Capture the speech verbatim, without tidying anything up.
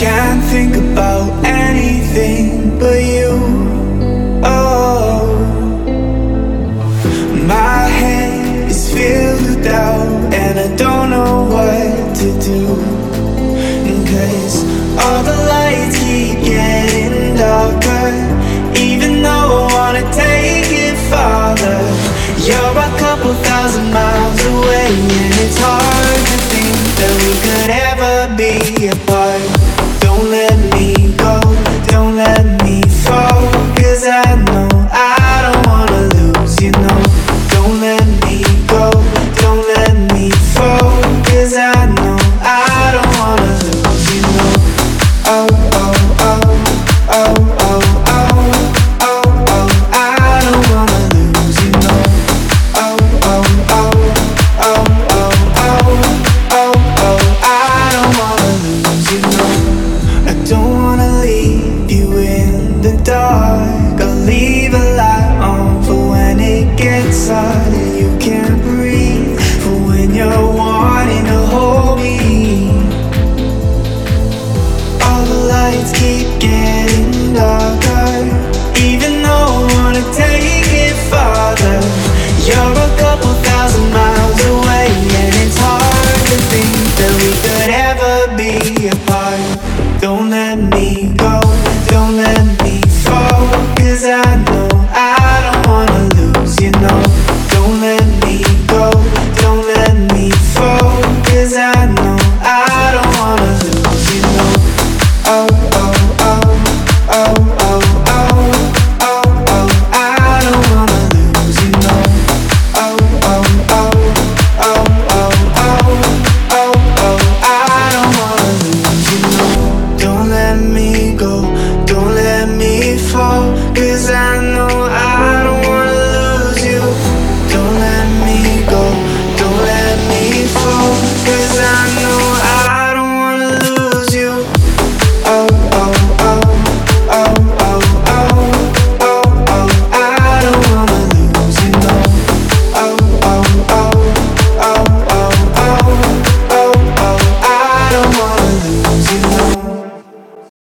Can't think about anything but you. Oh, my head is filled with doubt and I don't know what to do. Cause all the lights keep getting darker, even though I wanna take it farther. You're a couple thousand miles away, and it's hard to think that we could ever be apart. Don't let me go, don't let me fall, cause I know I don't wanna lose, you know. Don't let me go, don't let me fall, cause I know I don't wanna lose, you know. Oh, oh, oh, oh, oh, oh, oh, oh, I don't wanna lose, you know. Oh, oh, oh, oh, oh, oh, oh, oh, I don't wanna lose, you know. I don't wanna leave you in the dark. I'll leave a light on for when it gets hard and you can't breathe, for when you're wanting to hold me. All the lights keep getting darker, even though I wanna take it farther. You're a couple thousand miles away, and it's hard to think that we could ever be apart. Don't let me